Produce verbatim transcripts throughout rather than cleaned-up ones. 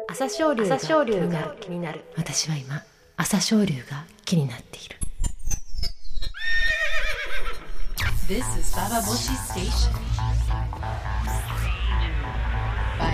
朝青龍が気になる。 私は今朝青龍が気になっている。 This is Baba Boshi Station by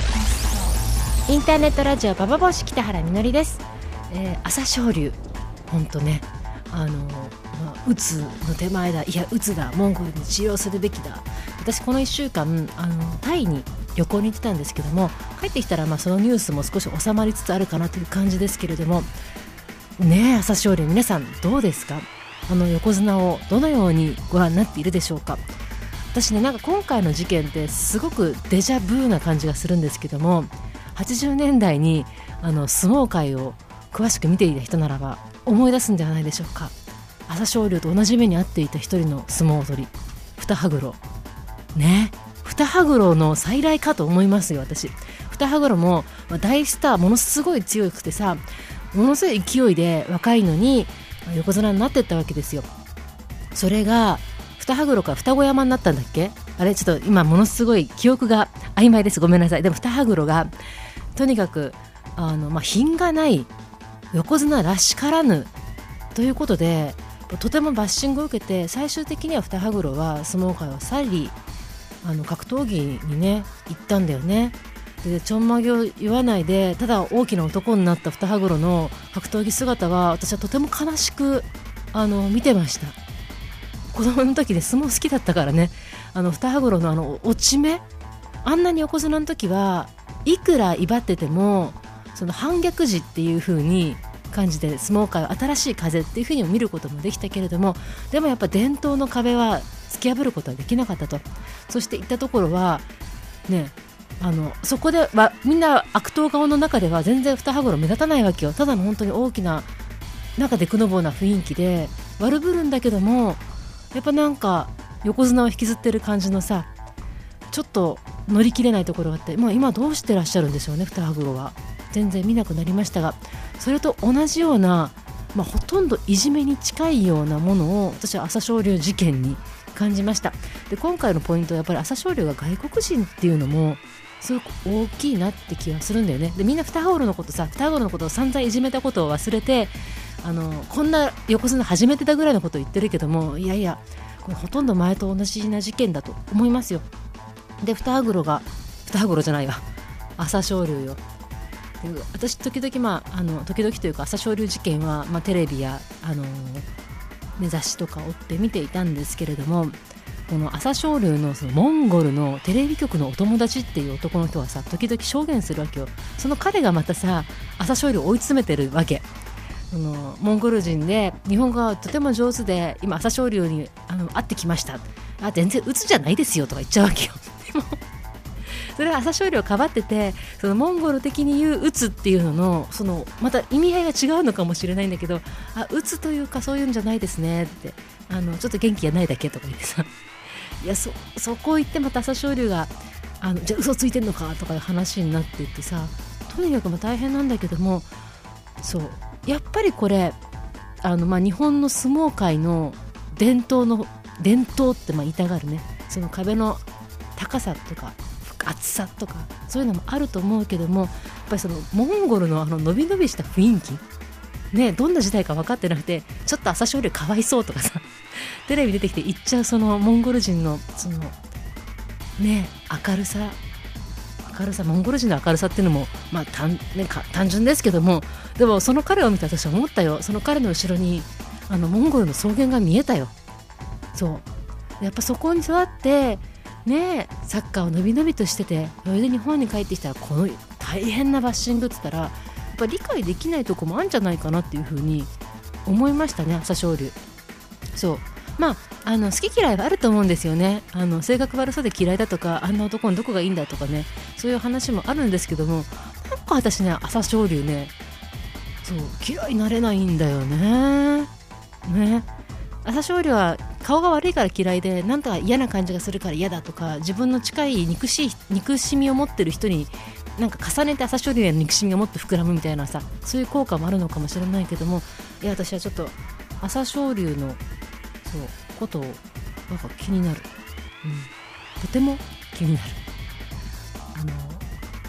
Love. インターネットラジオババボシ北原みのりです。えー、朝青龍ほんとね、あの、まあ、うつの手前だ、いやうつだ、モンゴルに治療するべきだ。私このいっしゅうかんあのタイに旅行に行ってたんですけども、帰ってきたらまあそのニュースも少し収まりつつあるかなという感じですけれどもねえ、朝青龍皆さんどうですか？あの横綱をどのようにご覧になっているでしょうか？私ね、なんか今回の事件ってすごくデジャブーな感じがするんですけども、はちじゅうねんだいにあの相撲界を詳しく見ていた人ならば思い出すんではないでしょうか。朝青龍と同じ目に遭っていた一人の相撲取り、二羽黒ね、二羽黒の再来かと思いますよ。私二羽黒も、まあ、大スターものすごい強くてさ、ものすごい勢いで若いのに横綱になってったわけですよ。それが二羽黒から双子山になったんだっけ？あれちょっと今ものすごい記憶が曖昧です、ごめんなさい。でも二羽黒がとにかくあの、まあ、品がない横綱らしからぬということでとてもバッシングを受けて、最終的には二羽黒は相撲界を去り、あの格闘技にね行ったんだよね。でちょんまげを言わないでただ大きな男になった二羽黒の格闘技姿は私はとても悲しくあの見てました。子供の時で相撲好きだったからね、あの二羽黒のあの落ち目、あんなに横綱の時はいくら威張っててもその反逆児っていう風に感じで相撲界は新しい風っていう風にも見ることもできたけれども、でもやっぱ伝統の壁は突き破ることはできなかったと。そして行ったところはね、あのそこではみんな悪党顔の中では全然二羽黒目立たないわけよ。ただの本当に大きな中でくのぼうな雰囲気で悪ぶるんだけども、やっぱなんか横綱を引きずってる感じのさ、ちょっと乗り切れないところがあって、まあ、今どうしてらっしゃるんでしょうね。二羽黒は全然見なくなりましたが、それと同じような、まあ、ほとんどいじめに近いようなものを私は朝青龍事件に感じました。で今回のポイントはやっぱり朝青龍が外国人っていうのもすごく大きいなって気がするんだよね。でみんな二羽黒のことさ、二羽黒のことを散々いじめたことを忘れて、あのこんな横綱初めてだぐらいのことを言ってるけども、いやいやこれほとんど前と同じな事件だと思いますよ。で二羽黒が二羽黒じゃないわ朝青龍よ。で私時々、まあ、あの時々というか朝青龍事件は、まあ、テレビや、あのー、雑誌とか追って見ていたんですけれども、この朝青龍 の, そのモンゴルのテレビ局のお友達っていう男の人はさ、時々証言するわけよ。その彼がまたさ朝青龍を追い詰めてるわけ。あのモンゴル人で日本語がとても上手で、今朝青龍にあの会ってきました、あ全然鬱じゃないですよとか言っちゃうわけよ。でもそれは朝青龍をかばってて、そのモンゴル的に言う鬱っていうののそのまた意味合いが違うのかもしれないんだけど、あ鬱というかそういうんじゃないですねって、あのちょっと元気がないだけとか言ってさ、いや そ, そこ行ってまた朝青龍があのじゃあ嘘ついてんのかとかいう話になっていってさ、とにかくまあ大変なんだけども、そうやっぱりこれあの、まあ、日本の相撲界の伝統の伝統ってまあ言いたがるね、その壁の高さとか厚さとかそういうのもあると思うけども、やっぱりそのモンゴルのあの伸び伸びした雰囲気ね、どんな時代か分かってなくて、ちょっと朝青龍かわいそうとかさテレビ出てきて言っちゃうそのモンゴル人のそのね明るさ明るさモンゴル人の明るさっていうのも、まあ 単,、ね、か単純ですけども、でもその彼を見て私は思ったよ。その彼の後ろにあのモンゴルの草原が見えたよ。そうやっぱそこに座ってね、サッカーを伸び伸びとしてて、それで日本に帰ってきたらこの大変なバッシングって言ったらやっぱ理解できないとこもあるんじゃないかなっていうふうに思いましたね、朝青龍。そうまあ、あの好き嫌いはあると思うんですよね。あの性格悪そうで嫌いだとか、あんな男のどこがいいんだとかね、そういう話もあるんですけども、なんか私ね朝青龍ね、そう嫌いになれないんだよね。ね朝青龍は顔が悪いから嫌いで、なんとか嫌な感じがするから嫌だとか、自分の近い憎しい憎しみを持ってる人になんか重ねて朝青龍への憎しみがもっと膨らむみたいなさ、そういう効果もあるのかもしれないけども、いや私はちょっと朝青龍のそうことをなんか気になる、うん、とても気になる。あの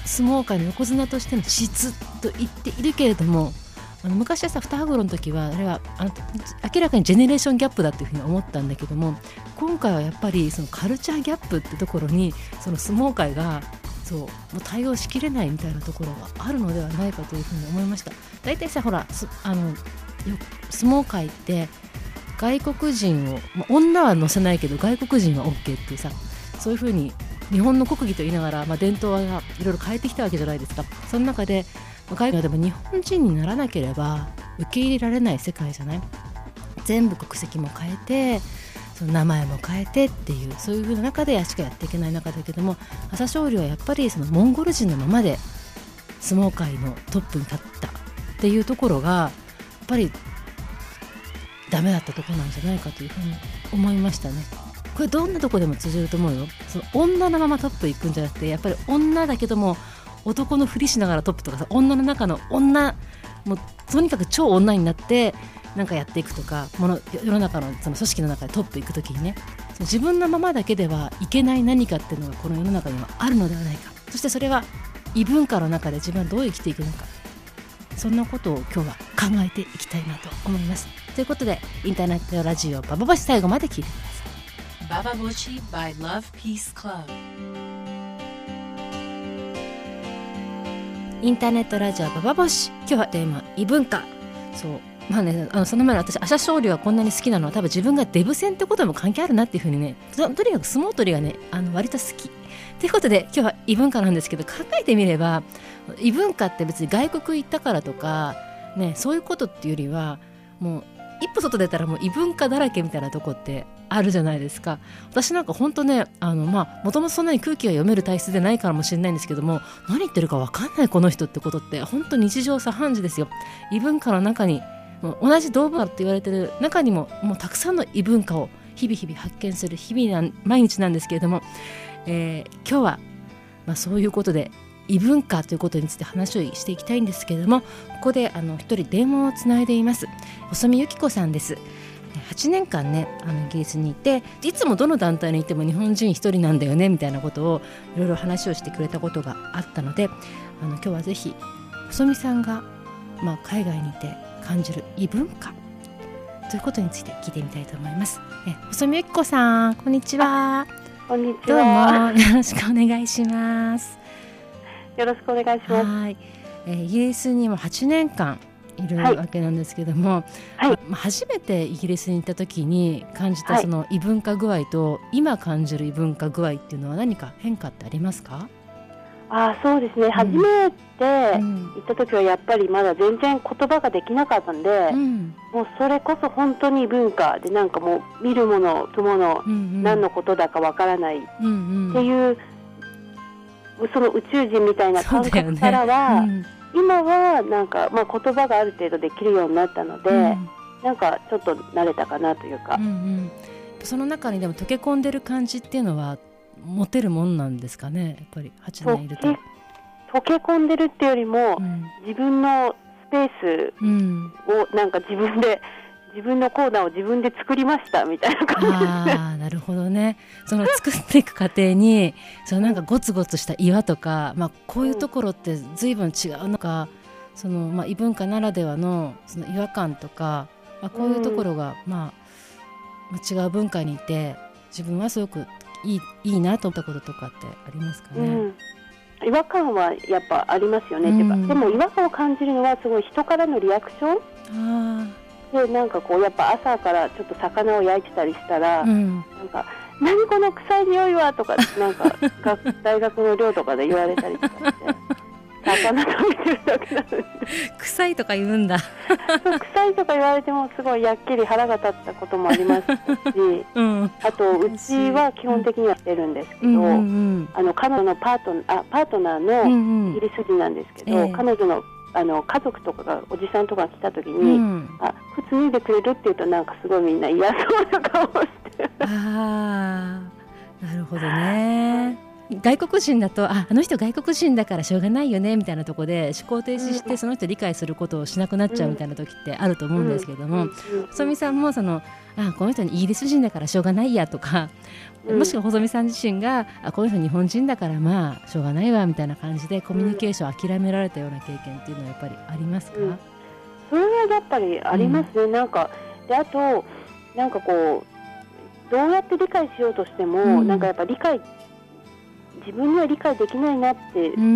相撲界の横綱としての質と言っているけれども、あの昔はさ二羽黒の時はあれはあの明らかにジェネレーションギャップだっていうふうに思ったんだけども、今回はやっぱりそのカルチャーギャップってところにその相撲界がそうもう対応しきれないみたいなところがあるのではないかというふうに思いました。だいたいさほらあの相撲界って外国人を、まあ、女は乗せないけど外国人は OK っていうさ、そういうふうに日本の国技と言いながら、まあ、伝統がいろいろ変えてきたわけじゃないですか。その中で外国でも日本人にならなければ受け入れられない世界じゃない。全部国籍も変えてその名前も変えてっていうそういう風な中でしかやっていけない中だけども、朝青龍はやっぱりそのモンゴル人のままで相撲界のトップに立ったっていうところがやっぱりダメだったところなんじゃないかというふうに思いましたね。これどんなとこでも通じると思うよ。その女のままトップ行くんじゃなくて、やっぱり女だけども男のふりしながらトップとかさ、女の中の女もうとにかく超女になってなんかやっていくとか、もの世の中のその組織の中でトップ行くときにね、その自分のままだけではいけない何かっていうのがこの世の中にはあるのではないか。そしてそれは異文化の中で自分はどう生きていくのか、そんなことを今日は考えていきたいなと思います。ということでインターネットラジオババボシ、最後まで聞いてください。 ババボシ by Love Peace Club。 インターネットラジオババボシ、今日はテーマ異文化。そうまあね、あのその前に私朝青龍はこんなに好きなのは多分自分がデブ戦ってことも関係あるなっていうふうにね、とにかく相撲取りがねあの割と好きということで今日は異文化なんですけど、考えてみれば異文化って別に外国行ったからとか、ね、そういうことっていうよりはもう一歩外出たらもう異文化だらけみたいなとこってあるじゃないですか。私なんか本当ね、あのまあもともとそんなに空気が読める体質でないからもしれないんですけども、何言ってるか分かんないこの人ってことって本当日常茶飯事ですよ。異文化の中にもう同じ同文化って言われてる中にももうたくさんの異文化を日々日々発見する日々な毎日なんですけれども、えー、今日は、まあ、そういうことで異文化ということについて話をしていきたいんですけれども、ここであの一人電話をつないでいます。細見由紀子さんです。はちねんかんねあのイギリスにいて、いつもどの団体にいても日本人一人なんだよねみたいなことをいろいろ話をしてくれたことがあったので、あの今日はぜひ細見さんが、まあ、海外にいて感じる異文化ということについて聞いてみたいと思います。え細見由紀子さん、こんにちは。 こんにちどうもは。 よろしくお願いします。 よろしくお願いします。 はい、えー、イギリスにもはちねんかんいるわけなんですけども、 はい、 まあ、初めてイギリスに行った時に感じたその異文化具合と今感じる異文化具合っていうのは何か変化ってありますか？ あそうですね、うん、初めて行った時はやっぱりまだ全然言葉ができなかったんで、うん、もうそれこそ本当に異文化で、なんかもう見るものともの、うんうん、何のことだかわからないっていう、うんうん、その宇宙人みたいな感覚からは、ね、うん、今はなんか、まあ、言葉がある程度できるようになったので、うん、なんかちょっと慣れたかなというか、うんうん、 その中にでも溶け込んでる感じっていうのは持てるもんなんですかね。やっぱりはちねんいると溶け込んでるっていうよりも、うん、自分のスペースをなんか自分で、うん、自分のコーナーを自分で作りましたみたいな感じですね。 あなるほどね。その作っていく過程にそのなんかゴツゴツした岩とか、まあ、こういうところって随分違うのか、その、まあ、異文化ならでは の, その違和感とか、まあ、こういうところが、うん、まあ、違う文化にいて自分はすごくい い, いいなと思ったこととかってありますかね？うん、 違和感はやっぱありますよね、うん、てかでも違和感を感じるのはすごい人からのリアクション、あでなんかこうやっぱ朝からちょっと魚を焼いてたりしたら、うん、なんか何この臭い匂いはとかなんか大学の寮とかで言われたりとかして魚食べてるだけなのに臭いとか言うんだそう臭いとか言われてもすごいやっきり腹が立ったこともありますし、うん、あとうちは基本的にはしてるんですけど、うんうんうん、あの彼女のパート、あ、パートナーのイギリス人なんですけど、うんうん、彼女のあの家族とかがおじさんとかが来た時に、うん、あ靴脱いでくれるって言うとなんかすごいみんな嫌そうな顔をしてあーなるほどね。 外国人だと あ, あの人外国人だからしょうがないよねみたいなところで思考停止してその人理解することをしなくなっちゃうみたいな時ってあると思うんですけども、細見さんもそのあこの人にイギリス人だからしょうがないやとか、もしくは細見さん自身があこの人日本人だからまあしょうがないわみたいな感じでコミュニケーションを諦められたような経験っていうのはやっぱりありますか？ うん、それはやっぱりありますね、うん、なんかであとなんかこうどうやって理解しようとしても、うん、なんかやっぱ理解自分には理解できないなって、うん、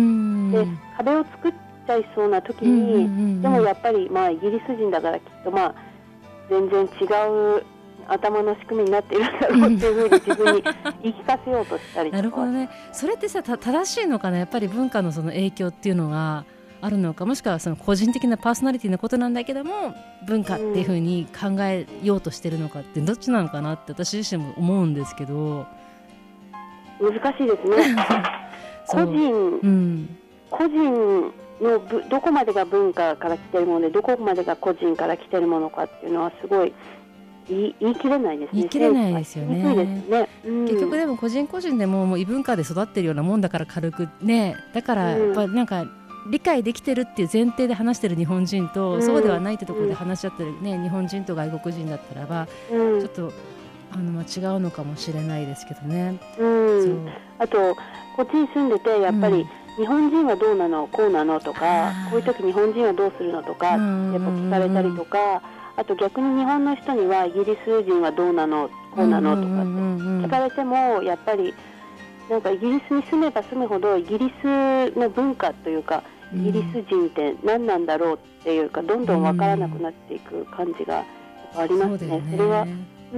で壁を作っちゃいそうな時に、うんうんうん、でもやっぱりまあイギリス人だからきっとまあ全然違う頭の仕組みになっているんだろうっていうふうに自分に言い聞かせようとしたりとか。 なるほどね。それってさた正しいのかな、やっぱり文化のその影響っていうのがあるのか、もしくはその個人的なパーソナリティのことなんだけども文化っていうふうに考えようとしてるのかってどっちなのかなって私自身も思うんですけど。 難しいですね個人、うん、個人のぶどこまでが文化から来てるものでどこまでが個人から来てるものかっていうのはすごい言い、言い切れないですね。 言い切れないですよ ね, ですね、うん、 結局でも個人個人でも、もう異文化で育ってるようなもんだから軽くね、だからやっぱなんか理解できてるっていう前提で話してる日本人と、うん、そうではないってところで話し合ってる、ね、日本人と外国人だったらば、うん、ちょっとあの、まあ、違うのかもしれないですけどね、 うん、そうあとこっちに住んでてやっぱり、うん日本人はどうなのこうなのとか、こういう時日本人はどうするのとかやっぱ聞かれたりとか、あと逆に日本の人にはイギリス人はどうなのこうなのとかって聞かれてもやっぱりなんかイギリスに住めば住むほどイギリスの文化というかイギリス人って何なんだろうっていうかどんどん分からなくなっていく感じがありますね。 そうだよね。 それは、うん、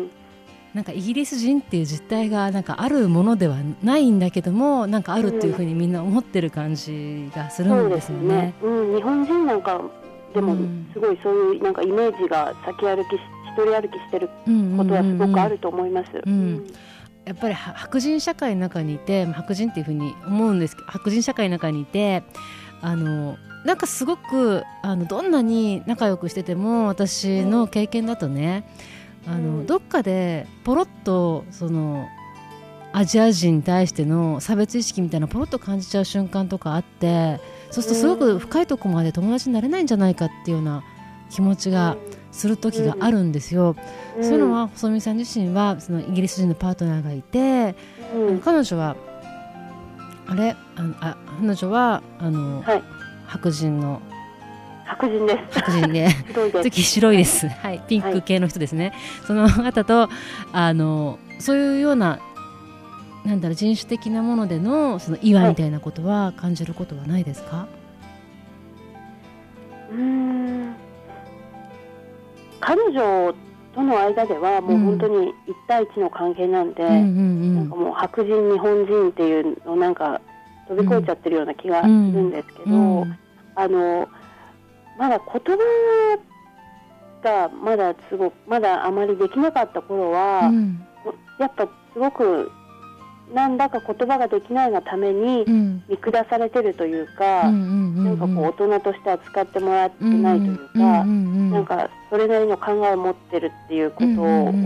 なんかイギリス人っていう実態がなんかあるものではないんだけども、なんかあるっていうふうにみんな思ってる感じがするんですよね。 そうですね、うん、日本人なんかでもすごいそういうなんかイメージが先歩きし一人歩きしてることはすごくあると思います。 うんうんうんうん、やっぱり白人社会の中にいて、白人っていうふうに思うんですけど、白人社会の中にいてあのなんかすごくあのどんなに仲良くしてても私の経験だとね、あのうん、どっかでポロッとそのアジア人に対しての差別意識みたいなポロッと感じちゃう瞬間とかあって、そうするとすごく深いところまで友達になれないんじゃないかっていうような気持ちがする時があるんですよ、うん、そういうのは細見さん自身はそのイギリス人のパートナーがいて、うん、彼女はあれあのあ彼女はあの、はい、白人の白人です白人で次白いです、はい、ピンク系の人ですね、はい、その方とあのそういうようななんだろう人種的なものでのその違和みたいなことは感じることはないですか？はい、 うーん彼女との間ではもう本当に一対一の関係なんで、うんうんうん、なんかもう白人日本人っていうのなんか飛び越えちゃってるような気がするんですけど、うんうん、あのまだ言葉がまだすごくまだあまりできなかった頃は、うん、やっぱすごくなんだか言葉ができないがために見下されてるというか、うん、なんかこう大人として扱ってもらってないというか、うん、なんかそれなりの考えを持ってるっていうことを、うん、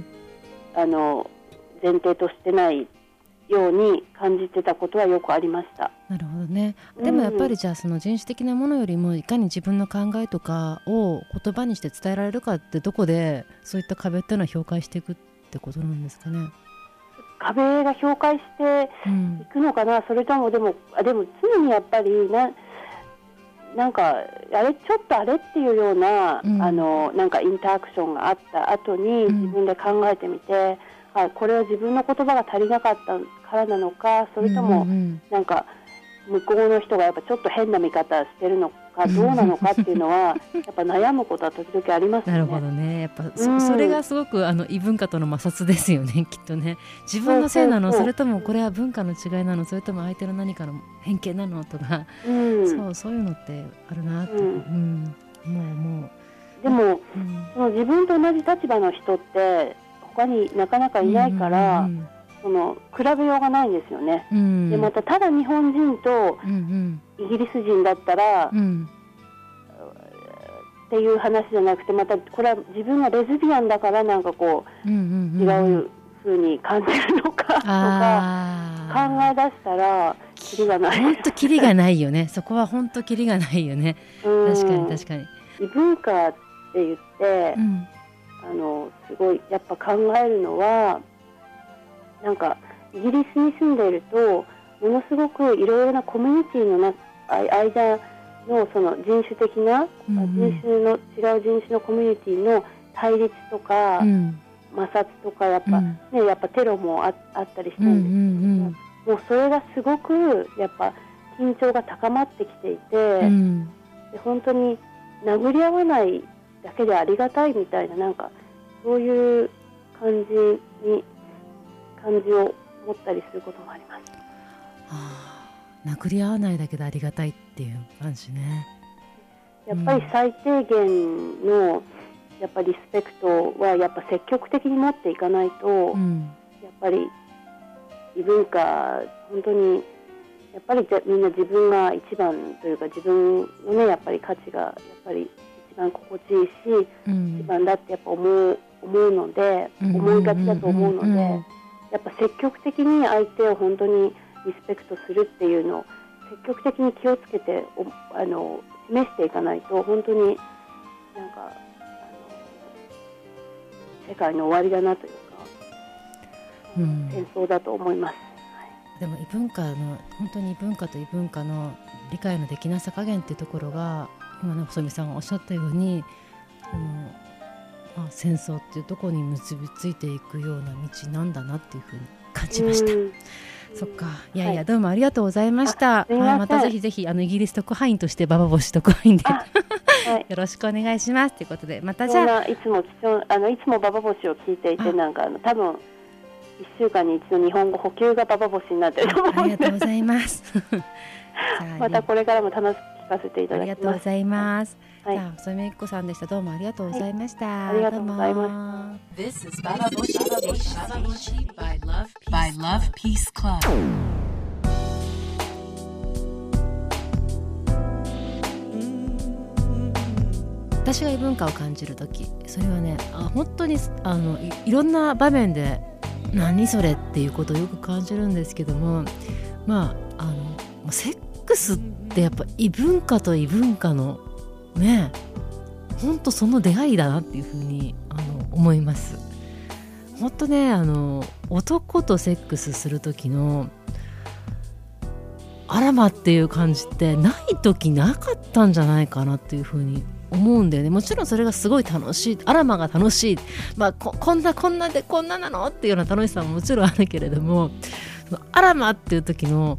あの前提としてないように感じてたことはよくありました。 なるほどね。でもやっぱりじゃあその人種的なものよりもいかに自分の考えとかを言葉にして伝えられるかってどこでそういった壁っていうのは評価していくってことなんですかね。 壁が評価していくのかな、うん、それともでもでも常にやっぱりななんかあれちょっとあれっていうような、うん、あのなんかインタアクションがあった後に自分で考えてみて、うん、あこれは自分の言葉が足りなかったからなのか、それともなんか向こうの人がやっぱちょっと変な見方してるのかどうなのかっていうのはやっぱ悩むことは時々ありますよね。 なるほどね。やっぱ そ,、うん、それがすごくあの異文化との摩擦ですよねきっとね。自分のせいなの、 そうそうそう、それともこれは文化の違いなの、それとも相手の何かの偏見なのとか、うん、そうそういうのってあるなって、うんうん、もうもうでも、うん、その自分と同じ立場の人って他になかなかいないから、うんうんうん、その比べようがないんですよね、うん、でまたただ日本人とイギリス人だったら、うんうん、っていう話じゃなくて、またこれは自分がレズビアンだからなんかこう、うんうんうん、違う風に感じるのかとか、 え出したらキリがない。 本当キリがないよね。そこは本当キリがないよね。確かに確かに。 異文化って言って、うん、あのすごいやっぱ考えるのは、なんかイギリスに住んでいるとものすごくいろいろなコミュニティのな間のその人種的な、うんうん、人種の違う人種のコミュニティの対立とか、うん、摩擦とかやっぱ、うんね、やっぱテロも あ, あったりしたんですけど、うんうんうん、もうそれがすごくやっぱ緊張が高まってきていて、うん、で本当に殴り合わないだけでありがたいみたいな、なんかそういう感じに感じを持ったりすることもあります。 はあ、殴り合わないだけでありがたいっていう感じね。 やっぱり最低限のやっぱりリスペクトはやっぱ積極的に持っていかないと、うん、やっぱり異文化本当にやっぱりみんな自分が一番というか、自分のねやっぱり価値がやっぱり一番心地いいし、うん、一番だってやっぱ思う思うので、思いがちだと思うので、うんうんうんうん、やっぱ積極的に相手を本当にリスペクトするっていうのを積極的に気をつけてあの示していかないと、本当になんかあの世界の終わりだなというか、うん、戦争だと思います。 でも異文化の本当に異文化と異文化の理解のできなさ加減っていうところが、今の細見さんがおっしゃったように、うんまあ、戦争っていうところに結びついていくような道なんだなっていうふうに感じました。そっか、いやいや、はい、どうもありがとうございました。ま, ま, またぜひぜひあのイギリス特派員としてババボシ特派員で、はい、よろしくお願いしますということで、またじゃあいつもあのいつもババボシを聞いていて、なんかあの多分いっしゅうかんに一度日本語補給がババボシになっていると思うので、 ありがとうございますまたこれからも楽しく聞かせていただきます。 ありがとうございます。はい、さあ細見ゆき子さんでした。どうもありがとうございました。はい、ありがとうございました。This is Bababoshi Station by Love by Love Peace Club。 私が異文化を感じるとき、それはね、あ本当にあの い, いろんな場面で何それっていうことをよく感じるんですけども、まああのセックスってやっぱ異文化と異文化のね、本当その出会いだなっていうふうにあの思います。本当ね、あの男とセックスする時のあらまっていう感じってない時なかったんじゃないかなっていうふうに思うんだよね。もちろんそれがすごい楽しい、アラマが楽しい、まあ、こ, こんなこんなでこんななのっていうような楽しさももちろんあるけれども、そのアラマっていう時の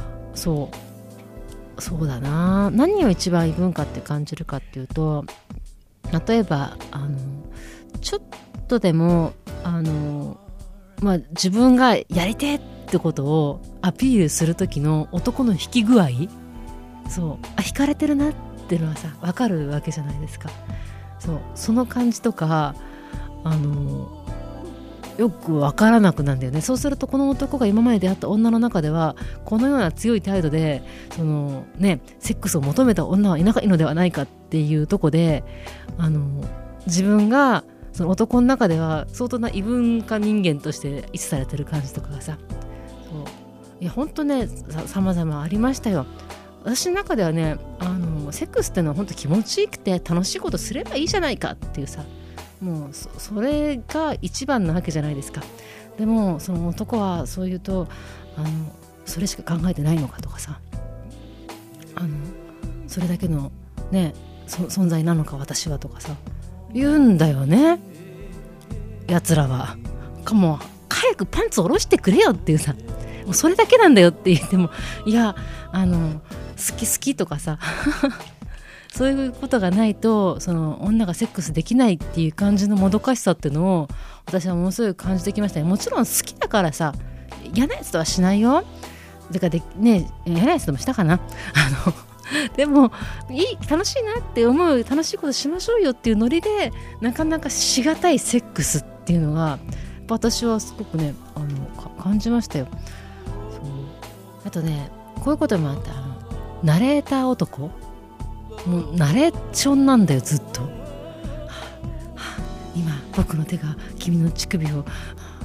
そうそうだな、何を一番異文化って感じるかっていうと、例えばあのちょっとでもあの、まあ、自分がやりてえってことをアピールする時の男の引き具合、そうあ引かれてるなっていうのはさ分かるわけじゃないですか。そうその感じとかあのよく分からなくなるんだよね。そうするとこの男が今まで出会った女の中ではこのような強い態度でその、ね、セックスを求めた女はいないのではないかっていうとこで、あの自分がその男の中では相当な異文化人間として位置されてる感じとかがさ、そういや本当ねさまざまありましたよ。私の中ではね、あのセックスってのは本当気持ちよくて楽しいことすればいいじゃないかっていうさ、もう そ, それが一番なわけじゃないですか。でもその男はそう言うとあのそれしか考えてないのかとかさ、あのそれだけの、ね、存在なのか私はとかさ言うんだよね、やつらは。かもう早くパンツ下ろしてくれよっていうさ、もうそれだけなんだよって言っても、いやあの好き好きとかさそういうことがないとその女がセックスできないっていう感じのもどかしさっていうのを私はものすごい感じてきましたね。もちろん好きだからさ嫌なやつとはしないよ。だからで、ね、嫌なやつともしたかなあのでもいい楽しいなって思う楽しいことしましょうよっていうノリでなかなかしがたいセックスっていうのが私はすごくねあの感じましたよ。そうあとねこういうこともあって、あのナレーター男もうナレーションなんだよずっと、はあはあ、今僕の手が君の乳首を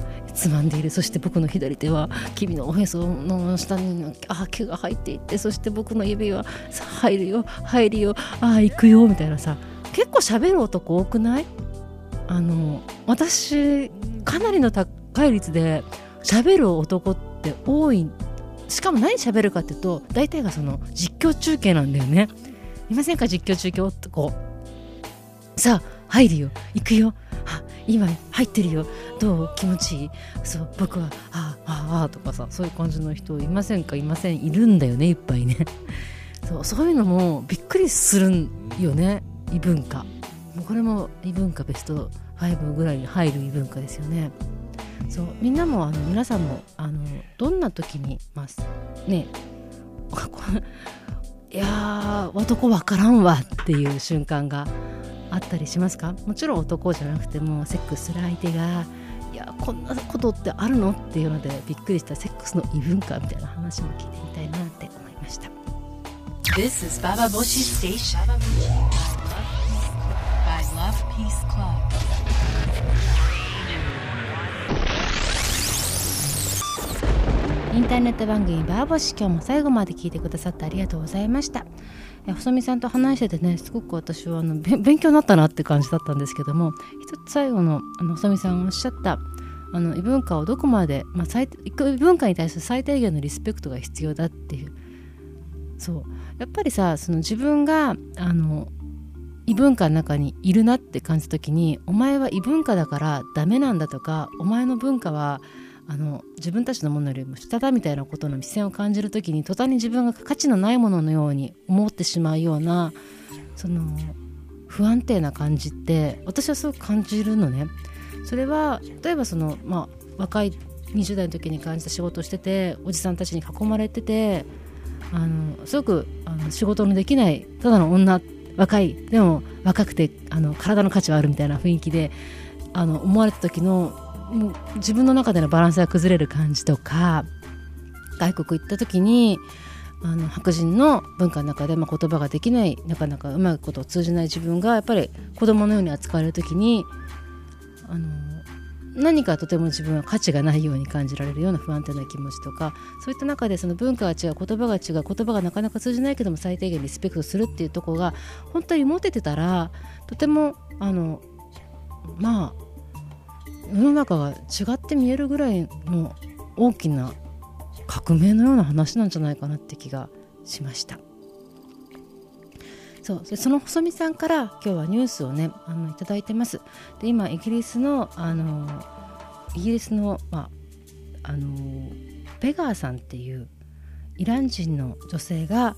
つまんでいる。そして僕の左手は君のおへその下にあ毛が入っていって、そして僕の指はさあ入るよ入るよあ行くよみたいなさ、結構喋る男多くない？あの私かなりの高い率で喋る男って多い。しかも何喋るかっていうと大体がその実況中継なんだよね。いませんか実況中継男。さあ入るよ行くよあ今入ってるよどう気持ちいいそう僕はああああとかさ、そういう感じの人いませんか？いませんいるんだよねいっぱいねそう、そういうのもびっくりするんよね。異文化もうこれも異文化ベストごぐらいに入る異文化ですよね。そうみんなもあの皆さんもあのどんな時にますねいやー男わからんわっていう瞬間があったりしますか？もちろん男じゃなくてもセックスする相手がいやこんなことってあるのっていうのでびっくりしたセックスの異文化みたいな話も聞いてみたいなって思いました。 This is Baba Boshi Station by Love Peace Club。 インターネット番組バーボシ、今日も最後まで聞いてくださってありがとうございました。え細見さんと話しててね、すごく私はあの勉強になったなって感じだったんですけども、一つ最後のあの細見さんがおっしゃったあの異文化をどこまで、まあ、最異文化に対する最低限のリスペクトが必要だっていう、そうやっぱりさ、その自分があの異文化の中にいるなって感じた時に、お前は異文化だからダメなんだとか、お前の文化はあの自分たちのものよりも下だみたいなことの目線を感じるときに、途端に自分が価値のないもののように思ってしまうようなその不安定な感じって私はすごく感じるのね。それは例えばその、まあ、若いにじゅう代の時に感じた仕事をしてて、おじさんたちに囲まれてて、あのすごくあの仕事のできないただの女、若いでも若くてあの体の価値はあるみたいな雰囲気であの思われた時のもう自分の中でのバランスが崩れる感じとか、外国行った時にあの白人の文化の中で、まあ、言葉ができない、なかなかうまいことを通じない自分がやっぱり子供のように扱われる時に、あの何かとても自分は価値がないように感じられるような不安定な気持ちとか、そういった中でその文化が違う、言葉が違う、言葉がなかなか通じないけども最低限リスペクトするっていうところが本当に持ててたら、とてもあのまあ世の中が違って見えるぐらいの大きな革命のような話なんじゃないかなって気がしました。そうでその細見さんから今日はニュースをねあのいただいてます。で今イギリスのあのイギリスの、まあ、あのペガーさんっていうイラン人の女性が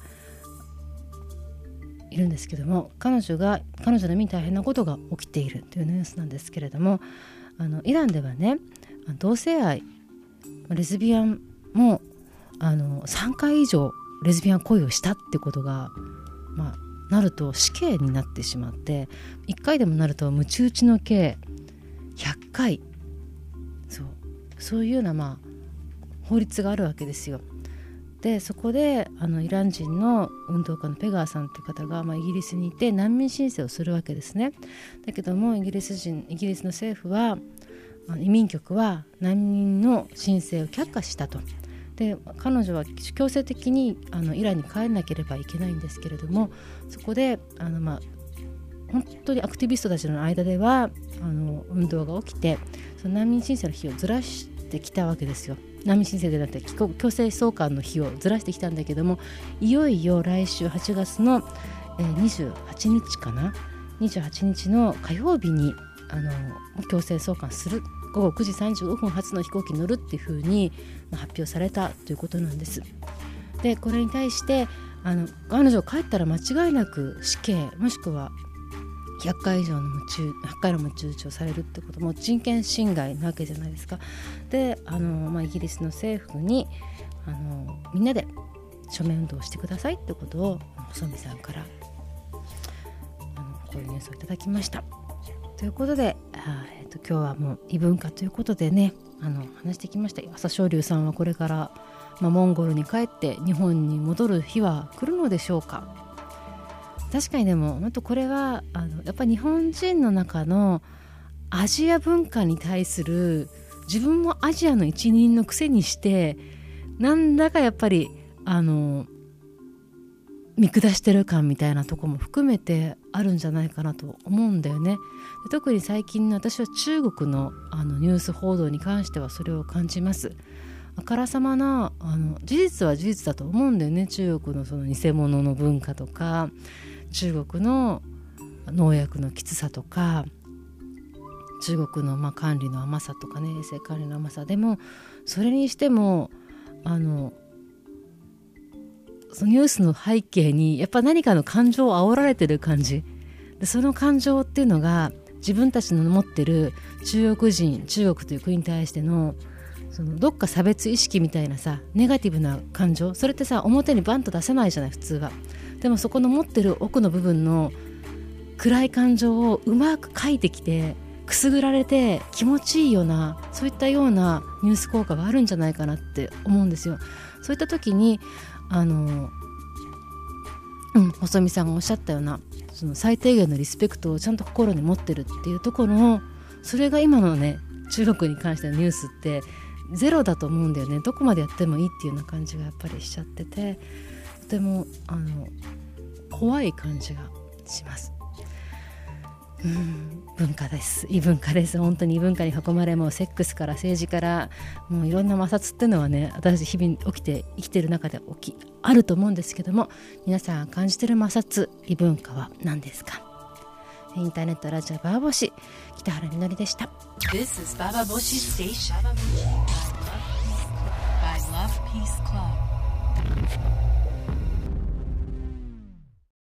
いるんですけども、彼女が彼女の身に大変なことが起きているというニュースなんですけれども、あのイランではね、同性愛レズビアンもあのさんかい以上レズビアン行為をしたってことが、まあ、なると死刑になってしまって、いっかいでもなると鞭打ちの刑ひゃっかい、そうそういうような、まあ、法律があるわけですよ。でそこであのイラン人の運動家のペガーさんという方が、まあ、イギリスにいて難民申請をするわけですね。だけどもイギリス人イギリスの政府は移民局は難民の申請を却下したと。で彼女は強制的にあのイランに帰らなければいけないんですけれども、そこであの、まあ、本当にアクティビストたちの間ではあの運動が起きて、その難民申請の日をずらしてきたわけですよ。難民申請でなくて帰国強制送還の日をずらしてきたんだけども、いよいよ来週はちがつの、えー、にじゅうはちにちかなにじゅうはちにちの火曜日にあの強制送還する、ごごくじさんじゅうごふん発の飛行機に乗るっていうふうに発表されたということなんです。でこれに対してあの彼女帰ったら間違いなく死刑もしくはひゃっかい以上の鞭ひゃっかいの鞭打ちをされるってことも人権侵害なわけじゃないですか。であの、まあ、イギリスの政府にあのみんなで署名運動をしてくださいってことを細見さんからあのこういうニュースをいただきました。ということであ、えー、と今日はもう異文化ということでねあの話してきました。朝青龍さんはこれから、まあ、モンゴルに帰って日本に戻る日は来るのでしょうか。確かにでも本当これはあのやっぱり日本人の中のアジア文化に対する自分もアジアの一人のくせにしてなんだかやっぱりあの見下してる感みたいなとこも含めてあるんじゃないかなと思うんだよね。で特に最近私は中国の、あのニュース報道に関してはそれを感じます。あからさまなあの事実は事実だと思うんだよね。中国のその偽物の文化とか中国の農薬のきつさとか中国のまあ管理の甘さとかね、衛生管理の甘さでもそれにしてもあのそのニュースの背景にやっぱ何かの感情を煽られてる感じで、その感情っていうのが自分たちの持ってる中国人中国という国に対してのそのどっか差別意識みたいなさネガティブな感情、それってさ表にバンと出せないじゃない普通は。でもそこの持ってる奥の部分の暗い感情をうまく書いてきてくすぐられて気持ちいいようなそういったようなニュース効果があるんじゃないかなって思うんですよ。そういった時にあの、うん、細見さんがおっしゃったようなその最低限のリスペクトをちゃんと心に持ってるっていうところのそれが今のね中国に関してのニュースってゼロだと思うんだよね。どこまでやってもいいっていうような感じがやっぱりしちゃっててとてもあの怖い感じがします。うん、文化です。異文化です。本当に異文化に囲まれもうセックスから政治からもういろんな摩擦っていうのはね私日々起きて生きてる中で起きあると思うんですけども、皆さん感じてる摩擦異文化は何ですか。インターネットラジオババボシ北原みのりでした。 This is Baba Boshi Station by Love Peace Club.